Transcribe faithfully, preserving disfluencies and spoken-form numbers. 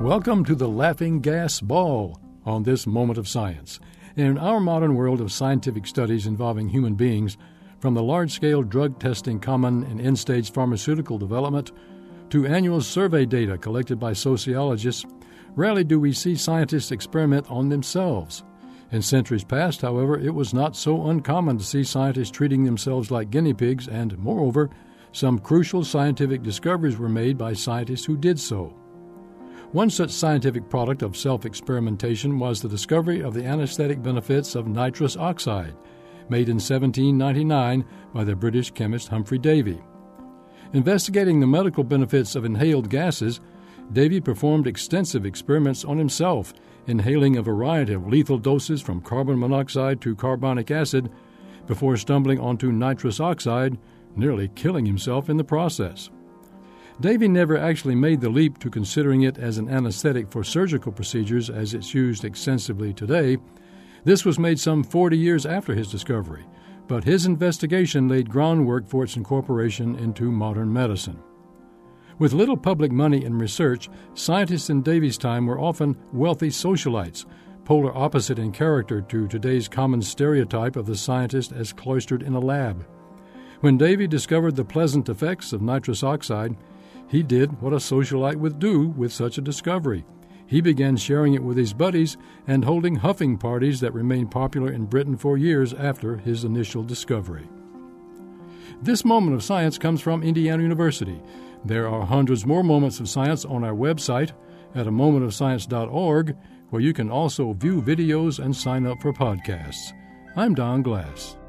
Welcome to the Laughing Gas Ball on this Moment of Science. In our modern world of scientific studies involving human beings, from the large-scale drug testing common in end-stage pharmaceutical development to annual survey data collected by sociologists, rarely do we see scientists experiment on themselves. In centuries past, however, it was not so uncommon to see scientists treating themselves like guinea pigs, and, moreover, some crucial scientific discoveries were made by scientists who did so. One such scientific product of self-experimentation was the discovery of the anesthetic benefits of nitrous oxide, made in seventeen ninety-nine by the British chemist Humphrey Davy. Investigating the medical benefits of inhaled gases, Davy performed extensive experiments on himself, inhaling a variety of lethal doses from carbon monoxide to carbonic acid before stumbling onto nitrous oxide, nearly killing himself in the process. Davy never actually made the leap to considering it as an anesthetic for surgical procedures as it's used extensively today. This was made some forty years after his discovery, but his investigation laid groundwork for its incorporation into modern medicine. With little public money and research, scientists in Davy's time were often wealthy socialites, polar opposite in character to today's common stereotype of the scientist as cloistered in a lab. When Davy discovered the pleasant effects of nitrous oxide, he did what a socialite would do with such a discovery. He began sharing it with his buddies and holding huffing parties that remained popular in Britain for years after his initial discovery. This moment of science comes from Indiana University. There are hundreds more moments of science on our website at a moment of science dot org, where you can also view videos and sign up for podcasts. I'm Don Glass.